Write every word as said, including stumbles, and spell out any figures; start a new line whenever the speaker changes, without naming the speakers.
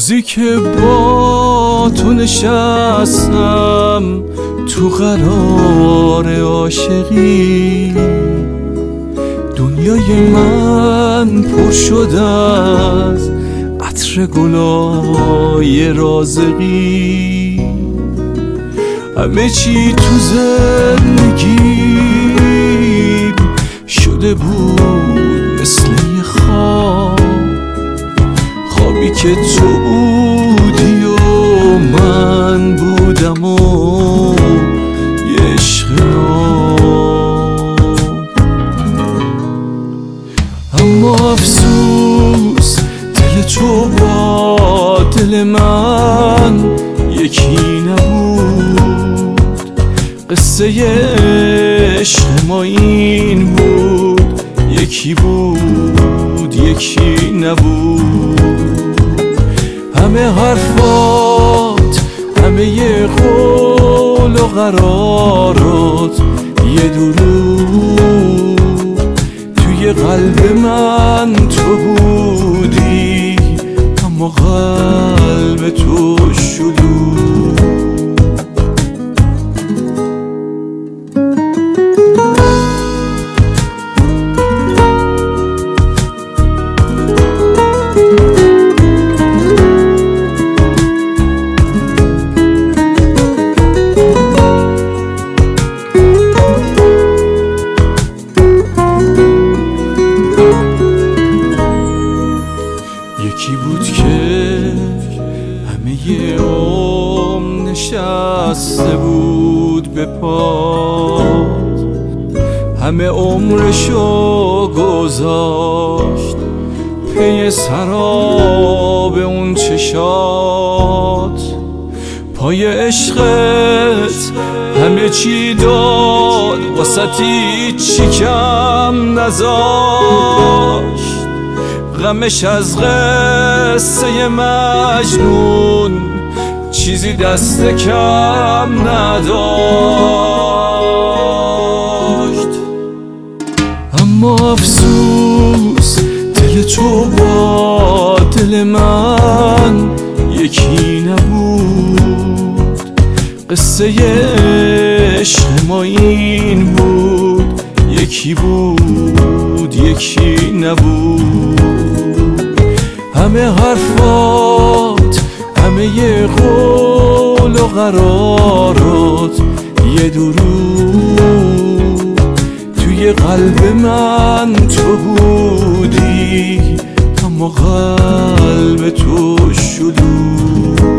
روزی که با تو نشستم تو قرار عاشقی، دنیای من پر شد از عطر گلای رازقی. همه چی تو زندگیم شده بود مثل یه خواب، خوابی که تو بودی و من بودم و یه عشق ناب. اما افسوس دل تو با دل من یکی نبود، قصه عشق ما این بود، یکی بود یکی نبود. همه حرفات، همه ی قول و قرارات یه دروغ، توی قلب من تو بودی اما قلب تو شلوغ. یکی بود که همه ی عمر نشسته بود به پات، همه عمرشو گذاشت پی سراب اون چشات. پای عشقت همه چی داد، واسه هیچی کم نذاشت. غمش از قصه مجنون چیزی دست کم نداشت. اما افسوس دل تو با دل من یکی نبود، قصه عشق ما این بود، یکی بود یکی نبود. همه حرفات، همه ی قول و قرارات یه دروغ، توی قلب من تو بودی اما قلب تو شلوغ.